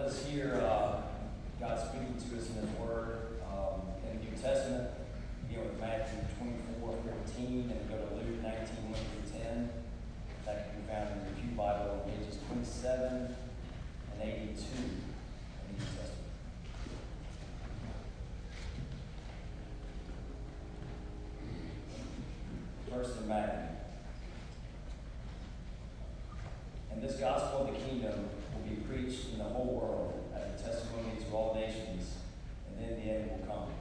Let us hear God speaking to us in His Word in the New Testament. Begin with Matthew 24:14 and go to Luke 19:1-10. That can be found in your Pew Bible on pages 27 and 82 in the New Testament. First in Matthew. And this gospel of the kingdom will be preached in the whole world as a testimony to all nations, and then the end will come.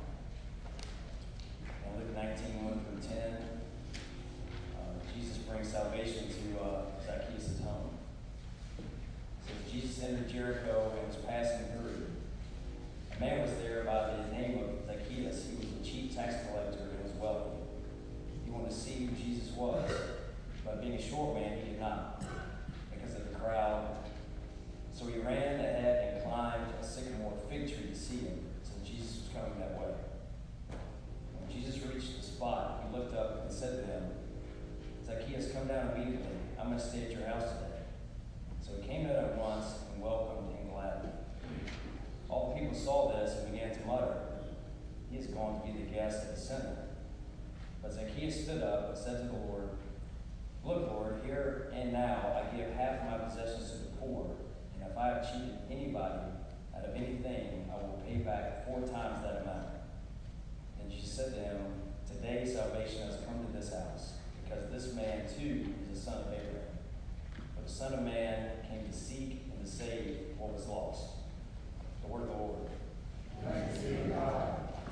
In Luke 19:1-10, Jesus brings salvation to Zacchaeus' home. It says, Jesus entered Jericho and was passing through. A man was there by the name of Zacchaeus. He was a chief tax collector and was wealthy. He wanted to see who Jesus was, but being a short man, he did not, because of the crowd. So he ran ahead and climbed a sycamore fig tree to see him, since Jesus was coming that way. When Jesus reached the spot, he looked up and said to him, Zacchaeus, come down immediately. I'm going to stay at your house today. So he came down at once and welcomed him gladly. All the people saw this and began to mutter, he is going to be the guest of a sinner. But Zacchaeus stood up and said to the Lord, look, Lord, here and now I give half my possessions to the poor, and if I have cheated anybody out of anything, I will pay back 4 times that amount. And Jesus said to him, today salvation has come to this house, because this man too is a son of Abraham. For the Son of Man came to seek and to save what was lost. The word of the Lord. Thanks be to God.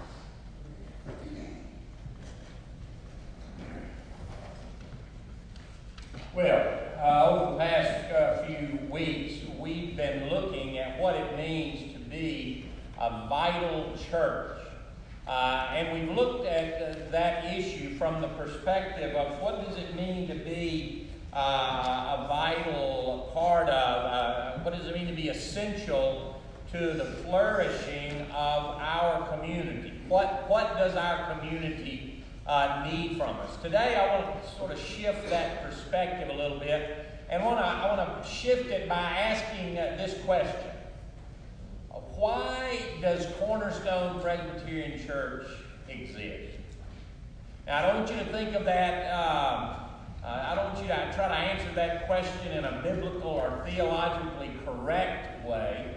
Well, over the past few weeks, we've been looking at what it means to be a vital church. And we've looked at that issue from the perspective of what does it mean to be a vital part of, what does it mean to be essential to the flourishing of our community? What does our community need from us? Today I want to sort of shift that perspective a little bit, and I want to shift it by asking this question. Why does Cornerstone Presbyterian Church exist? Now, I don't want you to think of that, I don't want you to try to answer that question in a biblical or theologically correct way.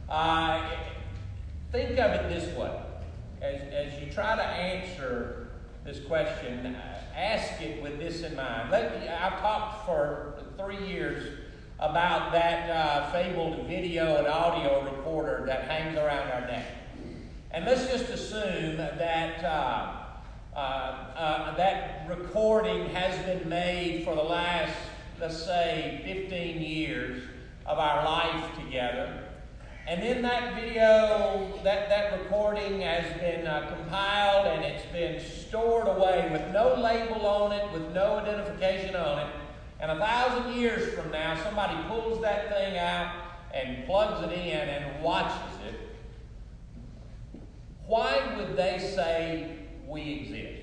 Think of it this way. As you try to answer this question, ask it with this in mind. I've talked for 3 years about that fabled video and audio recorder that hangs around our neck. And let's just assume that that recording has been made for the last, let's say, 15 years of our life together. And then that video, that recording has been compiled and it's been stored away with no label on it, with no identification on it. And 1,000 years from now, somebody pulls that thing out and plugs it in and watches it. Why would they say we exist?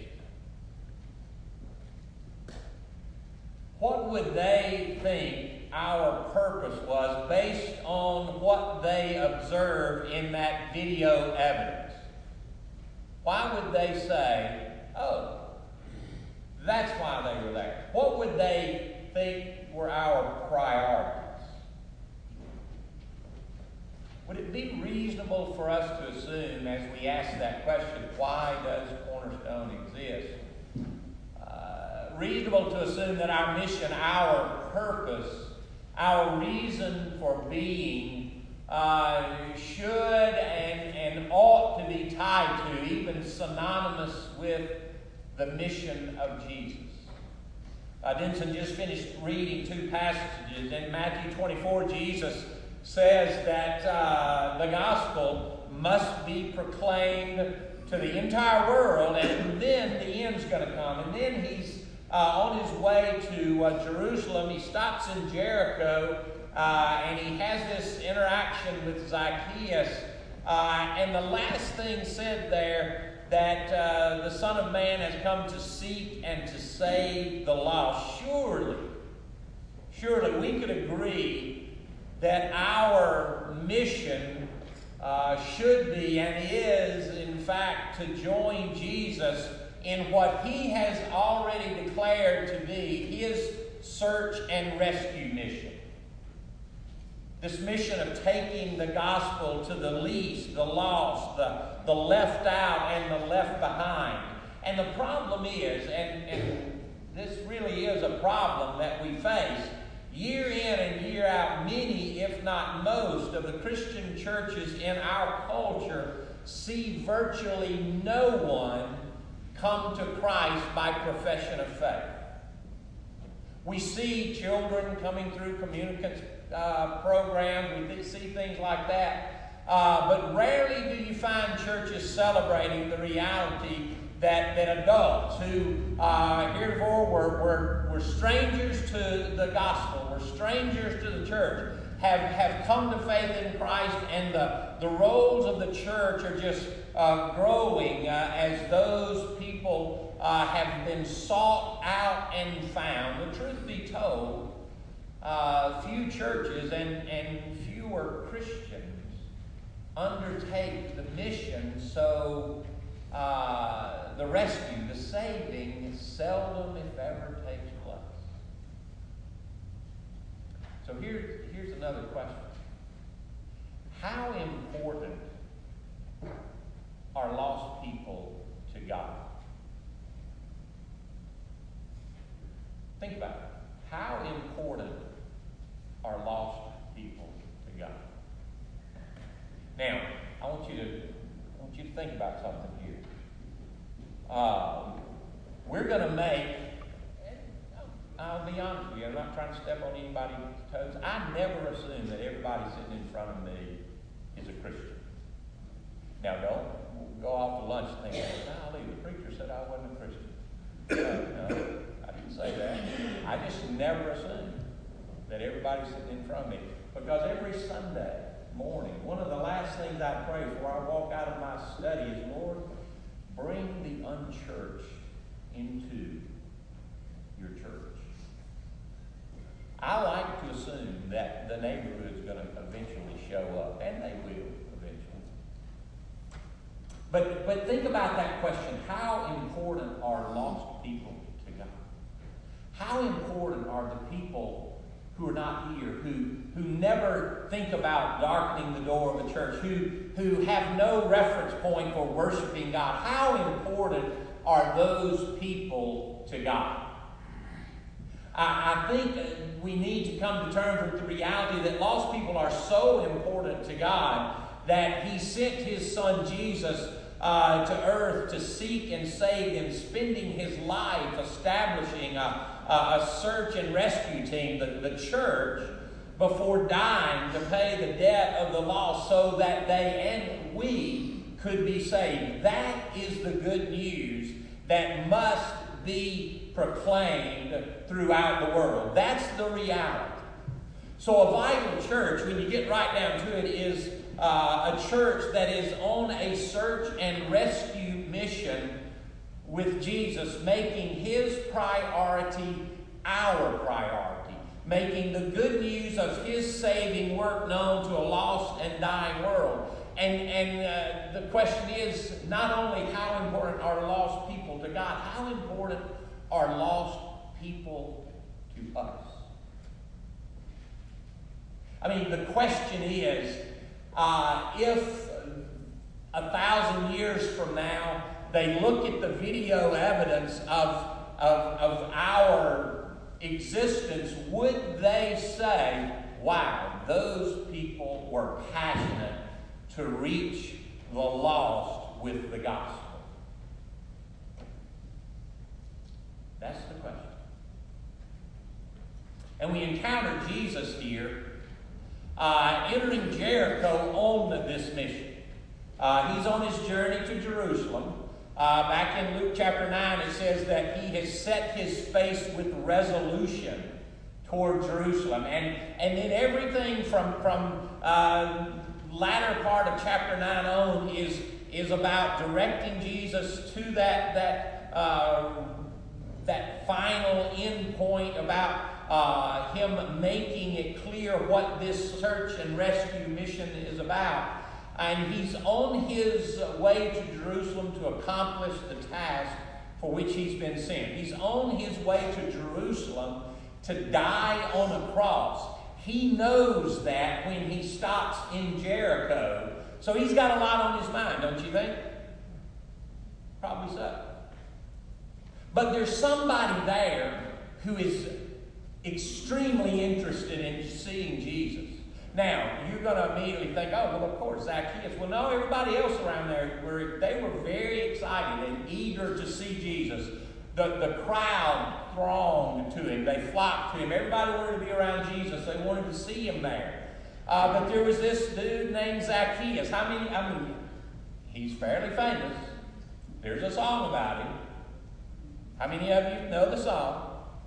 What would they think our purpose was based on what they observed in that video evidence? Why would they say, oh, that's why they were there? What would they think were our priorities? Would it be reasonable for us to assume, as we ask that question, why does Cornerstone exist? Reasonable to assume that our mission, our purpose, our reason for being should and ought to be tied to, even synonymous with, the mission of Jesus. Denson just finished reading 2 passages. In Matthew 24, Jesus says that the gospel must be proclaimed to the entire world, and then the end's going to come. And then he's on his way to Jerusalem. He stops in Jericho, and he has this interaction with Zacchaeus. And the last thing said there, that the Son of Man has come to seek and to save the lost. Surely we could agree that our mission should be and is, in fact, to join Jesus in what He has already declared to be His search and rescue mission. This mission of taking the gospel to the least, the lost, the left out, and the left behind. And the problem is, and this really is a problem that we face, year in and year out, many, if not most, of the Christian churches in our culture see virtually no one come to Christ by profession of faith. We see children coming through communicants programs, we see things like that, but rarely do you find churches celebrating the reality that adults who heretofore were strangers to the gospel, were strangers to the church, have come to faith in Christ, and the roles of the church are just growing as those people have been sought out and found. The truth be told, few churches and fewer Christians undertake the mission, so the rescue, the saving, seldom, if ever, takes place. So here's another question. How important are lost people to God? Think about it. How important are lost people to God? Now, I want you to think about something here. We're going to make, I'll be honest with you, I'm not trying to step on anybody's toes. I never assume that everybody sitting in front of me is a Christian. Now, don't go off to lunch thinking, the preacher said I wasn't a Christian. No, I didn't say that. I just never assume that everybody's sitting in front of me. Because every Sunday morning, one of the last things I pray before I walk out of my study is, Lord, bring the unchurched into your church. I like to assume that the neighborhood's going to eventually show up, and they will eventually. But think about that question. How important are lost people to God? How important are the people who are not here, who never think about darkening the door of the church, who have no reference point for worshiping God? How important are those people to God? I think we need to come to terms with the reality that lost people are so important to God that He sent His Son Jesus to earth to seek and save them, spending His life establishing a search and rescue team, the church, before dying to pay the debt of the lost so that they and we could be saved. That is the good news that must be proclaimed throughout the world. That's the reality. So a vital church, when you get right down to it, is a church that is on a search and rescue mission with Jesus, making His priority our priority, making the good news of His saving work known to a lost and dying world. And the question is not only how important are lost people to God, how important are lost people to us? I mean, the question is, if 1,000 years from now they look at the video evidence of our existence, would they say, wow, those people were passionate to reach the lost with the gospel? That's the question. And we encounter Jesus here entering Jericho on this mission. He's on his journey to Jerusalem. Back in Luke chapter 9, it says that he has set his face with resolution toward Jerusalem. And then everything from latter part of chapter 9 on is about directing Jesus to that final end point, about him making it clear what this search and rescue mission is about. And he's on his way to Jerusalem to accomplish the task for which he's been sent. He's on his way to Jerusalem to die on a cross. He knows that when he stops in Jericho. So he's got a lot on his mind, don't you think? Probably so. But there's somebody there who is extremely interested in seeing Jesus. Now, you're going to immediately think, oh, well, of course, Zacchaeus. Well, no, everybody else around there, they were very excited and eager to see Jesus. The crowd thronged to him. They flocked to him. Everybody wanted to be around Jesus. They wanted to see him there. But there was this dude named Zacchaeus. He's fairly famous. There's a song about him. How many of you know the song?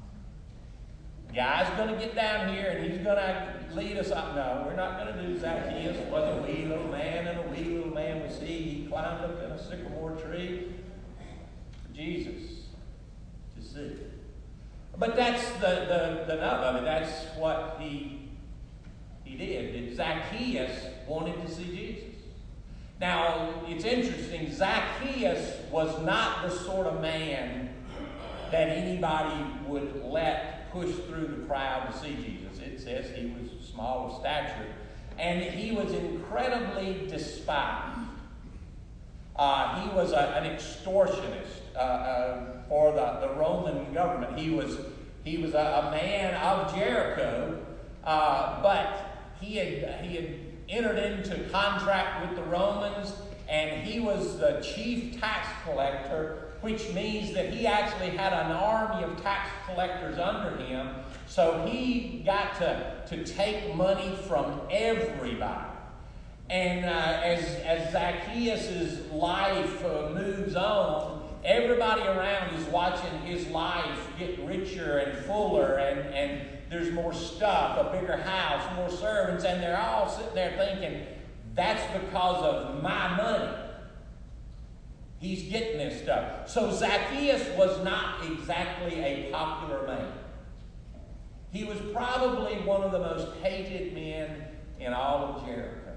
Guy's going to get down here and he's going to lead us up. No, we're not going to do Zacchaeus. Was a wee little man, and a wee little man we see. He climbed up in a sycamore tree for Jesus to see. But that's the nub of it. That's what he did. Zacchaeus wanted to see Jesus. Now, it's interesting. Zacchaeus was not the sort of man that anybody would let push through the crowd to see Jesus. It says he was small of stature, and he was incredibly despised. He was an extortionist for the Roman government. He was a man of Jericho, but he had entered into contract with the Romans, and he was the chief tax collector, which means that he actually had an army of tax collectors under him. So he got to take money from everybody. And as Zacchaeus' life moves on, everybody around is watching his life get richer and fuller, and there's more stuff, a bigger house, more servants, and they're all sitting there thinking, that's because of my money. He's getting this stuff. So Zacchaeus was not exactly a popular man. He was probably one of the most hated men in all of Jericho.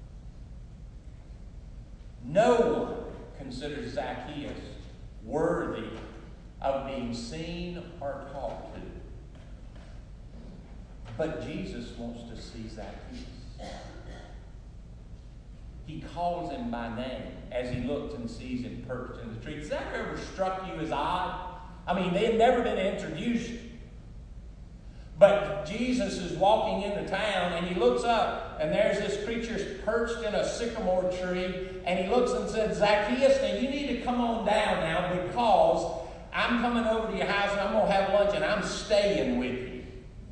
No one considers Zacchaeus worthy of being seen or talked to. But Jesus wants to see Zacchaeus. He calls him by name as he looks and sees him perched in the tree. Has that ever struck you as odd? I mean, they had never been introduced. But Jesus is walking into town, and he looks up, and there's this creature perched in a sycamore tree, and he looks and says, Zacchaeus, now you need to come on down now, because I'm coming over to your house, and I'm going to have lunch, and I'm staying with you.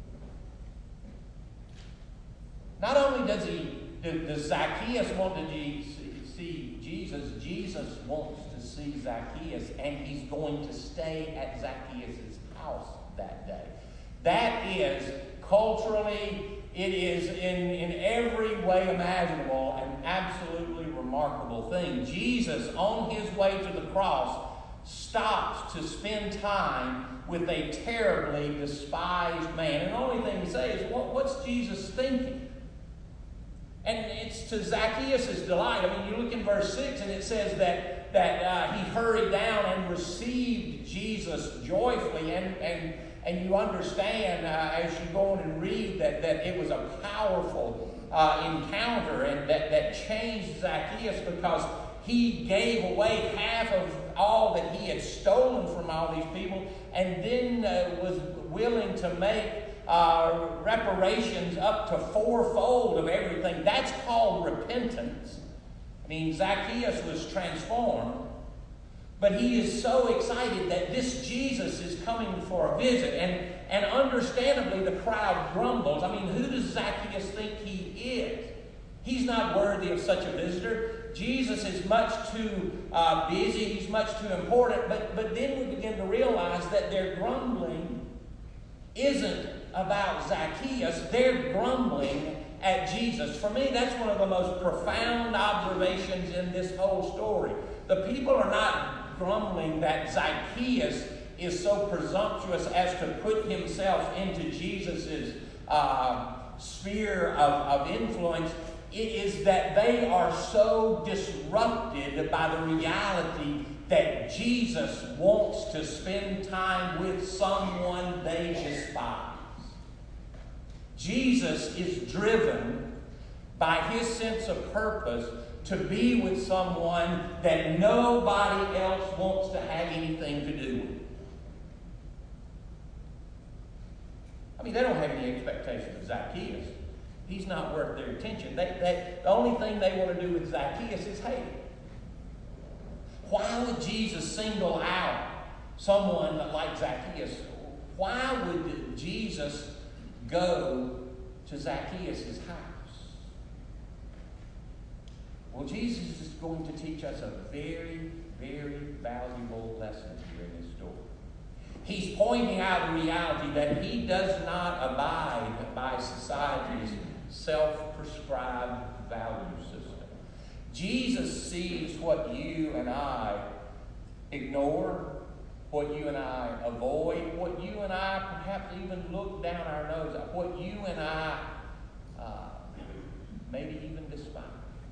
Not only does Zacchaeus want to see Jesus, Jesus wants to see Zacchaeus, and he's going to stay at Zacchaeus' house that day. That is, culturally, it is in every way imaginable an absolutely remarkable thing. Jesus, on his way to the cross, stops to spend time with a terribly despised man. And the only thing we say is, what's Jesus thinking? And it's to Zacchaeus' delight. I mean, you look in verse 6, and it says that he hurried down and received Jesus joyfully. And you understand as you go on and read that it was a powerful encounter, and that changed Zacchaeus, because he gave away half of all that he had stolen from all these people, and then was willing to make reparations up to fourfold of everything. That's called repentance. I mean, Zacchaeus was transformed. But he is so excited that this Jesus is coming for a visit. And understandably, the crowd grumbles. I mean, who does Zacchaeus think he is? He's not worthy of such a visitor. Jesus is much too busy. He's much too important. But then we begin to realize that their grumbling isn't about Zacchaeus. They're grumbling at Jesus. For me, that's one of the most profound observations in this whole story. The people are not grumbling that Zacchaeus is so presumptuous as to put himself into Jesus' sphere of influence, it is that they are so disrupted by the reality that Jesus wants to spend time with someone they despise. Jesus is driven by his sense of purpose to be with someone that nobody else wants to have anything to do with. I mean, they don't have any expectation of Zacchaeus. He's not worth their attention. The only thing they want to do with Zacchaeus is hate him. Why would Jesus single out someone like Zacchaeus? Why would Jesus go to Zacchaeus' house? Well, Jesus is going to teach us a very, very valuable lesson here in this story. He's pointing out the reality that he does not abide by society's self-prescribed value system. Jesus sees what you and I ignore, what you and I avoid, what you and I perhaps even look down our nose at, what you and I maybe even despise.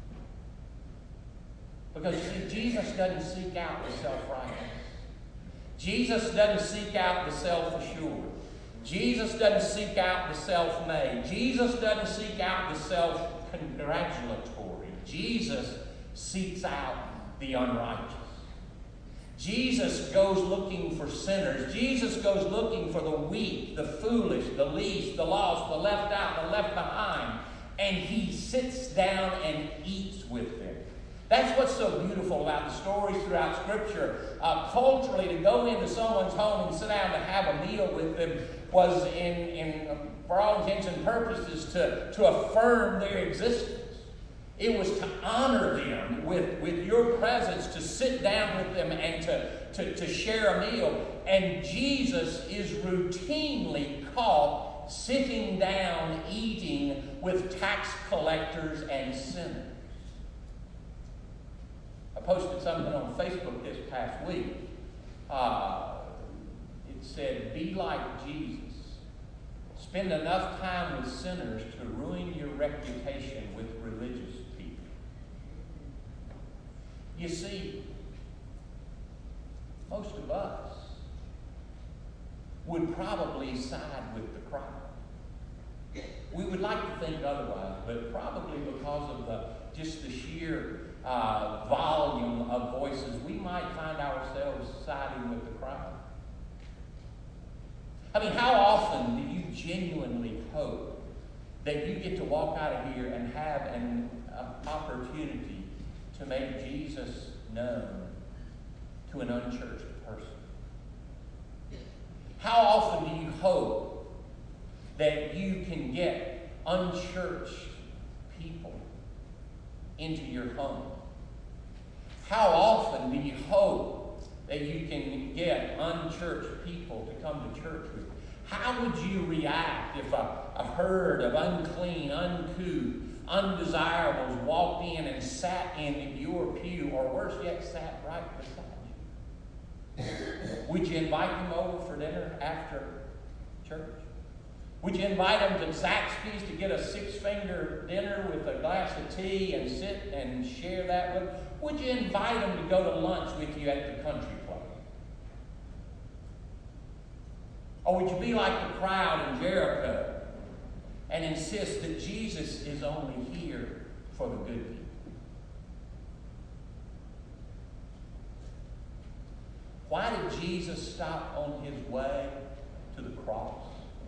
Because you see, Jesus doesn't seek out the self-righteous. Jesus doesn't seek out the self-assured. Jesus doesn't seek out the self-made. Jesus doesn't seek out the self-congratulatory. Jesus seeks out the unrighteous. Jesus goes looking for sinners. Jesus goes looking for the weak, the foolish, the least, the lost, the left out, the left behind. And he sits down and eats with them. That's what's so beautiful about the stories throughout Scripture. Culturally, to go into someone's home and sit down to have a meal with them was, for all intents and purposes, to affirm their existence. It was to honor them with your presence, to sit down with them and to share a meal. And Jesus is routinely caught sitting down, eating with tax collectors and sinners. I posted something on Facebook this past week. It said, "Be like Jesus. Spend enough time with sinners to ruin your reputation with religious people." You see, most of us would probably side with the crowd. We would like to think otherwise, but probably because of just the sheer volume of voices, we might find ourselves siding with the crowd. I mean, how often do you genuinely hope that you get to walk out of here and have an opportunity to make Jesus known to an unchurched person? How often do you hope that you can get unchurched people into your home? How often do you hope that you can get unchurched people to come to church with you? How would you react if a herd of unclean, uncouth, undesirables walked in and sat in your pew, or worse yet, sat right beside you? Would you invite them over for dinner after church? Would you invite them to Zaxby's to get a six-finger dinner with a glass of tea and sit and share that with them? Would you invite them to go to lunch with you at the country club? Or would you be like the crowd in Jericho and insist that Jesus is only here for the good people? Why did Jesus stop on his way to the cross,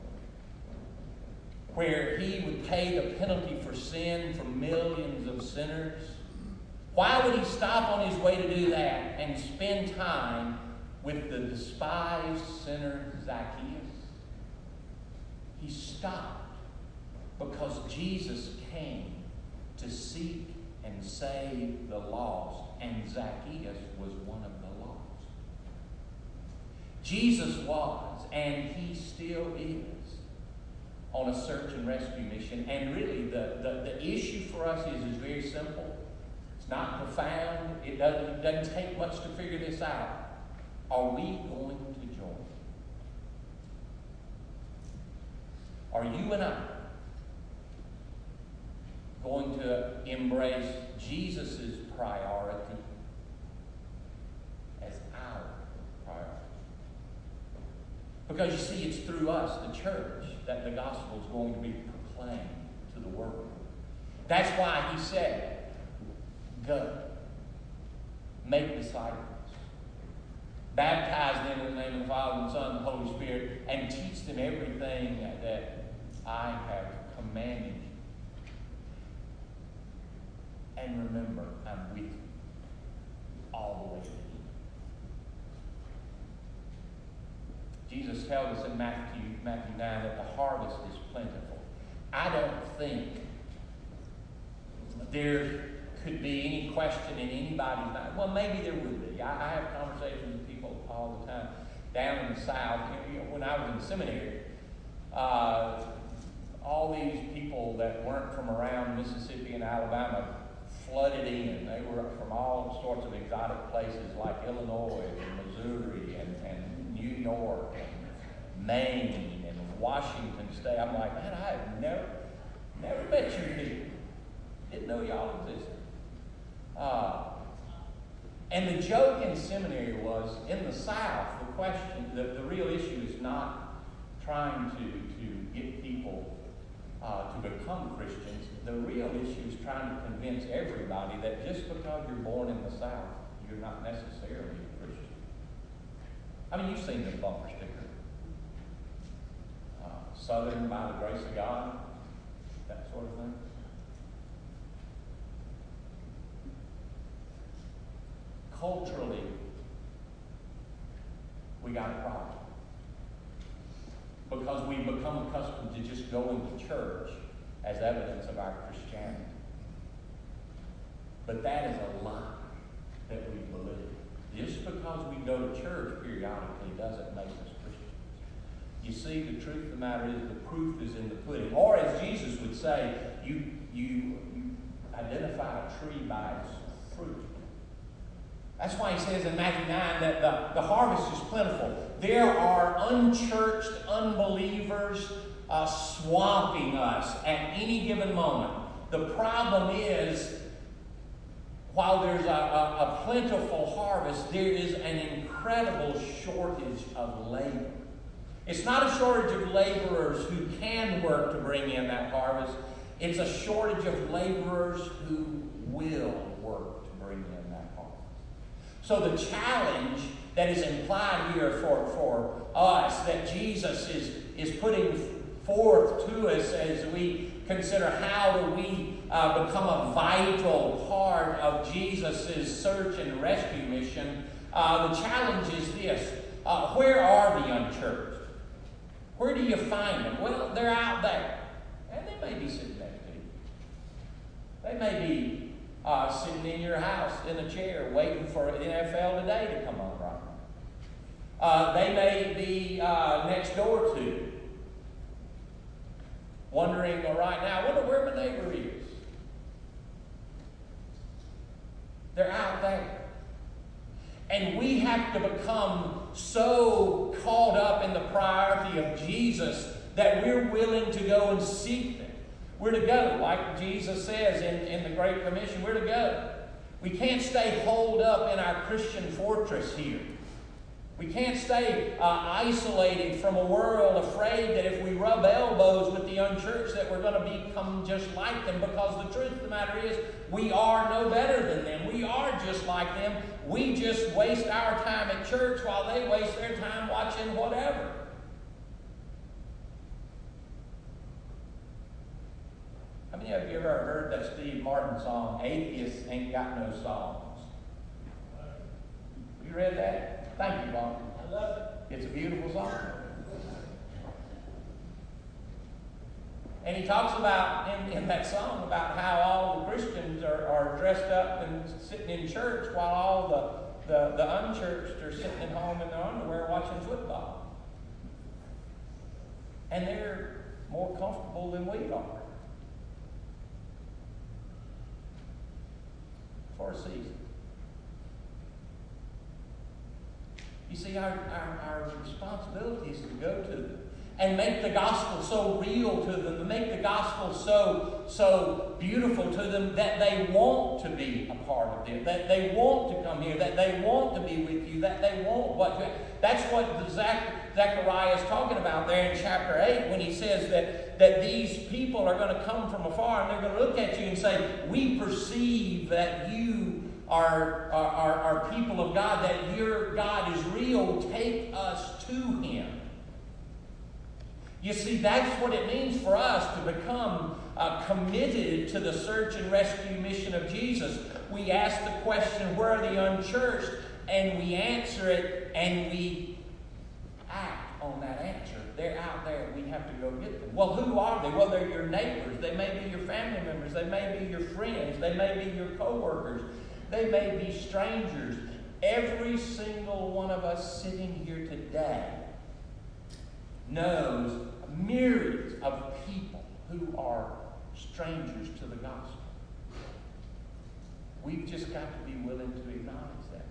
where he would pay the penalty for sin for millions of sinners? Why would he stop on his way to do that and spend time with the despised sinner Zacchaeus? He stopped because Jesus came to seek and save the lost, and Zacchaeus was one of the lost. Jesus was, and he still is, on a search and rescue mission. And really, the issue for us is very simple. It's not profound. It doesn't take much to figure this out. Are we going to join? Are you and I going to embrace Jesus' priority as our priority? Because you see, it's through us, the church, that the gospel is going to be proclaimed to the world. That's why he said, go, make disciples, baptize them in the name of the Father and the Son and the Holy Spirit, and teach them everything that I have commanded you. And remember, I'm with you all the way to the end. Jesus tells us in Matthew 9 that the harvest is plentiful. I don't think there could be any question in anybody's mind. Well, maybe there would be. I have conversations with people all the time down in the South. When I was in seminary, all these people that weren't from around Mississippi and Alabama flooded in. They were from all sorts of exotic places like Illinois and Missouri and New York and Maine and Washington State. I'm like, man, I have never met you people. Didn't know y'all existed. And the joke in seminary was, in the South, the question, the real issue is not trying to get people to become Christians. The real issue is trying to convince everybody that just because you're born in the South, you're not necessarily a Christian. I mean, you've seen the bumper sticker. Southern by the grace of God, that sort of thing. Culturally, we got a problem. Because we become accustomed to just going to church as evidence of our Christianity. But that is a lie that we believe. Just because we go to church periodically doesn't make us Christians. You see, the truth of the matter is the proof is in the pudding. Or as Jesus would say, you identify a tree by its fruit. That's why he says in Matthew 9 that the harvest is plentiful. There are unchurched unbelievers swamping us at any given moment. The problem is, while there's a plentiful harvest, there is an incredible shortage of labor. It's not a shortage of laborers who can work to bring in that harvest. It's a shortage of laborers who will work to bring in that harvest. So the challenge that is implied here for us, that Jesus is putting forth to us as we consider how do we become a vital part of Jesus' search and rescue mission, the challenge is this. Where are the unchurched? Where do you find them? Well, they're out there. And they may be sitting next to you. They may be sitting in your house in a chair waiting for NFL Today to come on right now. They may be next door to you, wondering right now, I wonder where my neighbor is. They're out there. And we have to become so caught up in the priority of Jesus that we're willing to go and seek them. We're to go, like Jesus says in the Great Commission, we're to go. We can't stay holed up in our Christian fortress here. We can't stay isolated from a world, afraid that if we rub elbows with the unchurched that we're going to become just like them, because the truth of the matter is we are no better than them. We are just like them. We just waste our time at church while they waste their time watching whatever. How many of you ever heard that Steve Martin song, Atheists Ain't Got No Songs? You read that? Thank you, Bob. I love it. It's a beautiful song. And he talks about, in that song, about how all the Christians are dressed up and sitting in church while all the unchurched are sitting at home in their underwear watching football. And they're more comfortable than we are. For a season. You see, our responsibility is to go to them. and make the gospel so real to them, and make the gospel so beautiful to them that they want to be a part of it, that they want to come here, that they want to be with you, that they want what you have. That's what Zechariah is talking about there in chapter 8 when he says that these people are going to come from afar and they're going to look at you and say, we perceive that you are people of God, that your God is real. Take us to Him. You see, that's what it means for us to become committed to the search and rescue mission of Jesus. We ask the question, where are the unchurched? And we answer it, and we act on that answer. They're out there. We have to go get them. Well, who are they? Well, they're your neighbors. They may be your family members. They may be your friends. They may be your co-workers. They may be strangers. Every single one of us sitting here today knows myriads of people who are strangers to the gospel. We've just got to be willing to acknowledge that.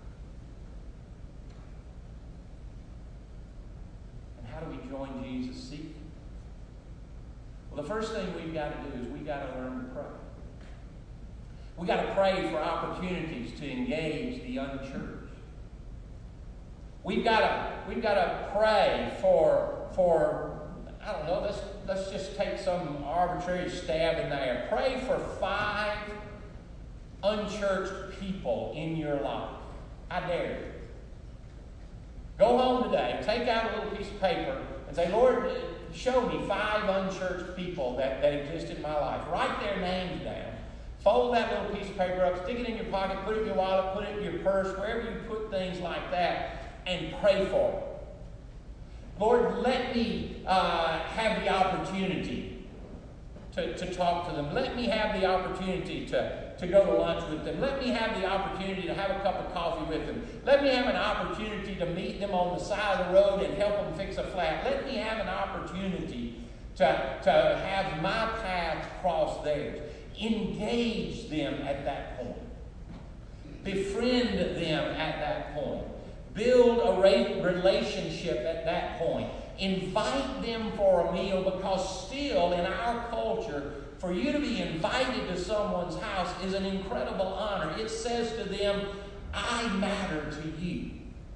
And how do we join Jesus seeking? Well, the first thing we've got to do is we've got to learn to pray. We've got to pray for opportunities to engage the unchurched. We've got to pray for I don't know, let's just take some arbitrary stab in there. Pray for 5 unchurched people in your life. I dare you. Go home today, take out a little piece of paper and say, Lord, show me 5 unchurched people that exist in my life. Write their names down. Fold that little piece of paper up, stick it in your pocket, put it in your wallet, put it in your purse, wherever you put things like that, and pray for them. Lord, let me have the opportunity to talk to them. Let me have the opportunity to go to lunch with them. Let me have the opportunity to have a cup of coffee with them. Let me have an opportunity to meet them on the side of the road and help them fix a flat. Let me have an opportunity to have my path cross theirs. Engage them at that point. Befriend them at that point. Build a relationship at that point. Invite them for a meal, because still in our culture, for you to be invited to someone's house is an incredible honor. It says to them, I matter to you.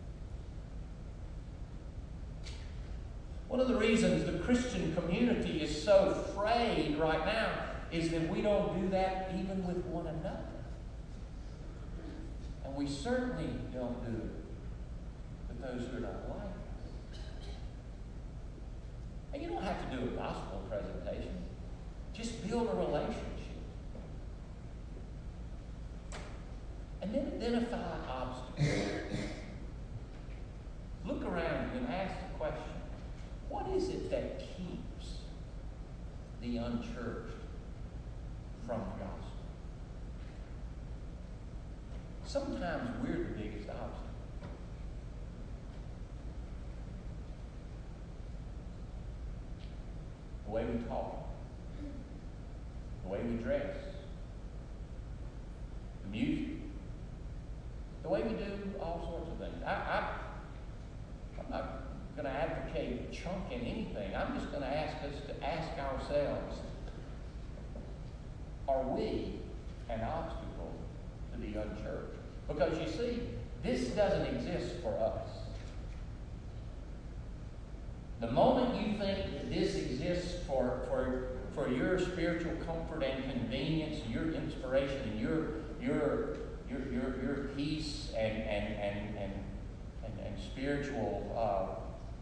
One of the reasons the Christian community is so frayed right now is that we don't do that even with one another. And we certainly don't do it with those who are not like us. And you don't have to do a gospel presentation. Just build a relationship. And then identify obstacles. Look around you and ask the question, what is it that keeps the unchurched from the gospel? Sometimes we're the biggest obstacle. The way we talk, the way we dress, the music, the way we do all sorts of things. I'm not going to advocate chunking anything. I'm just going to ask us to ask ourselves, are we an obstacle to the unchurched? Because you see, this doesn't exist for us. The moment you think that this exists for your spiritual comfort and convenience, your inspiration, and your peace and spiritual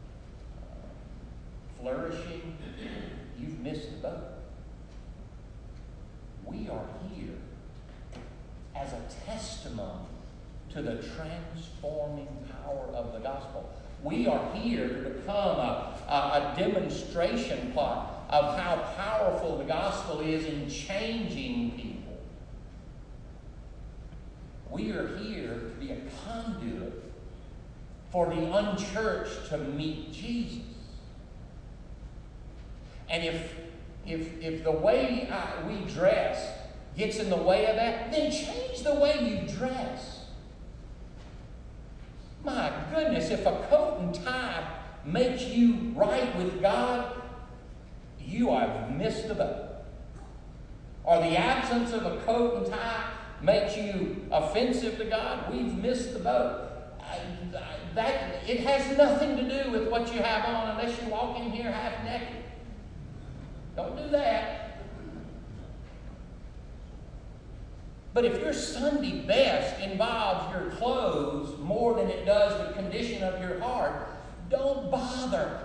flourishing, you've missed the boat. We are here as a testimony to the transforming power of the gospel. We are here to become a demonstration plot of how powerful the gospel is in changing people. We are here to be a conduit for the unchurched to meet Jesus. And if the way we dress gets in the way of that, then change the way you dress. My goodness, if a coat and tie makes you right with God, you have missed the boat. Or the absence of a coat and tie makes you offensive to God, we've missed the boat. It has nothing to do with what you have on unless you walk in here half naked. Don't do that. But if your Sunday best involves your clothes more than it does the condition of your heart, don't bother.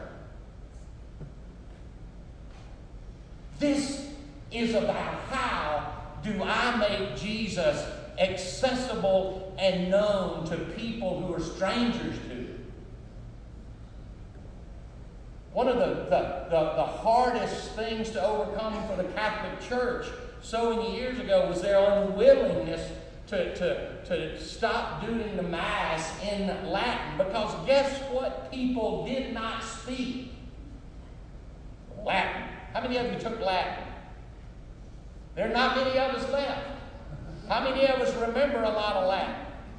This is about how do I make Jesus accessible and known to people who are strangers to Him. One of the hardest things to overcome for the Catholic Church so many years ago was their unwillingness to stop doing the Mass in Latin. Because guess what people did not speak? Latin. How many of you took Latin? There are not many of us left. How many of us remember a lot of Latin?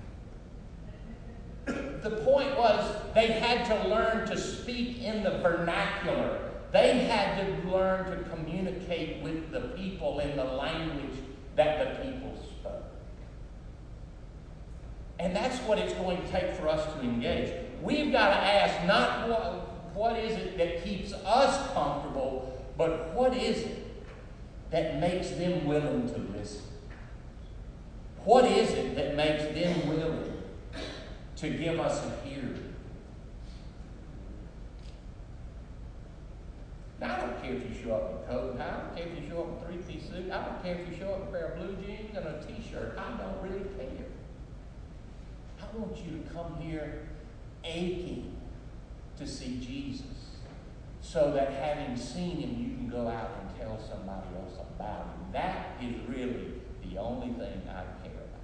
The point was they had to learn to speak in the vernacular. They had to learn to communicate with the people in the language that the people spoke. And that's what it's going to take for us to engage. We've got to ask not what is it that keeps us comfortable, but what is it that makes them willing to listen? What is it that makes them willing to give us a hearing? Now, I don't care if you show up in a coat and tie. I don't care if you show up in a three-piece suit. I don't care if you show up in a pair of blue jeans and a t-shirt. I don't really care. I want you to come here aching to see Jesus, so that having seen Him, you can go out and tell somebody else about Him. That is really the only thing I care about.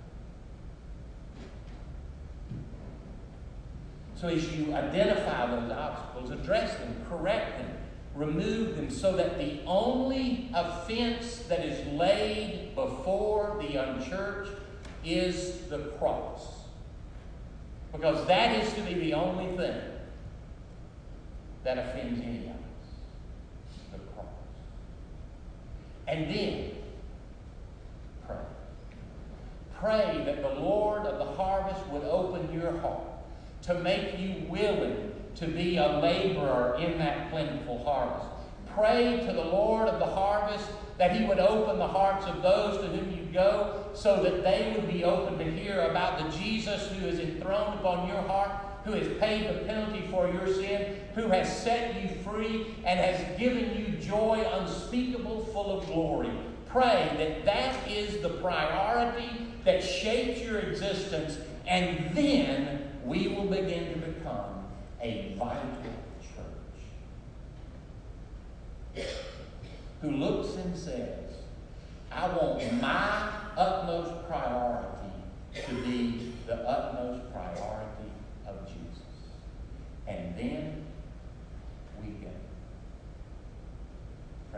So as you identify those obstacles, address them, correct them, remove them, so that the only offense that is laid before the unchurched is the cross. Because that is to be the only thing that offends any of us. The cross. And then, pray. Pray that the Lord of the harvest would open your heart to make you willing to be a laborer in that plentiful harvest. Pray to the Lord of the harvest that He would open the hearts of those to whom you go, so that they would be open to hear about the Jesus who is enthroned upon your heart, who has paid the penalty for your sin, who has set you free and has given you joy unspeakable, full of glory. Pray that that is the priority that shapes your existence, and then we will begin to become a vital church who looks and says, I want my utmost priority to be the utmost priority of Jesus. And then we go. Pray.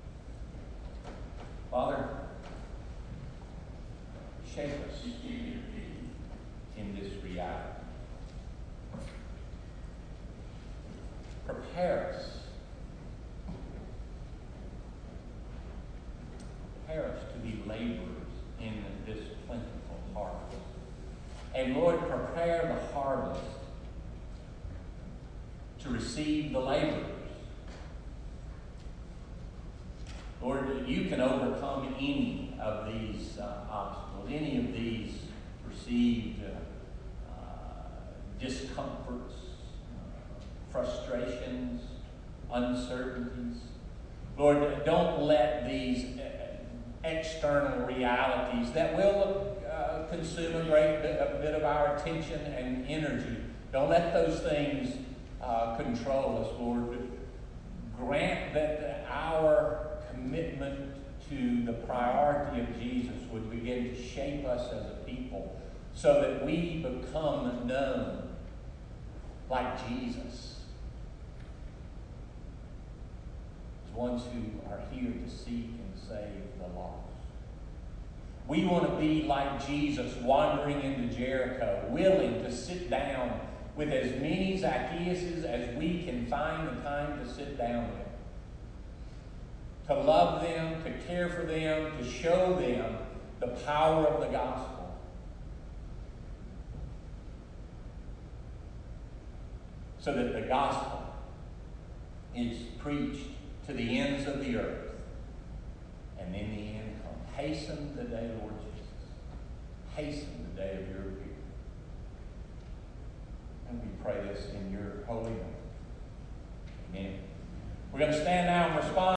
Father, shape us in this reality. Prepare us. Prepare us to be laborers in this plentiful harvest. And Lord, prepare the harvest to receive the laborers. Lord, you can overcome any of these obstacles, any of these perceived discomforts, frustrations, uncertainties. Lord, don't let these external realities that will consume a bit of our attention and energy, don't let those things control us, Lord. Grant that our commitment to the priority of Jesus would begin to shape us as a people, so that we become known like Jesus, as ones who are here to seek and save the lost. We want to be like Jesus, wandering into Jericho, willing to sit down with as many Zacchaeuses as we can find the time to sit down with. To love them, to care for them, to show them the power of the gospel. So that the gospel is preached to the ends of the earth. And in the end come. Hasten the day, Lord Jesus. Hasten the day of your appearing. And we pray this in your holy name. Amen. We're going to stand now and respond.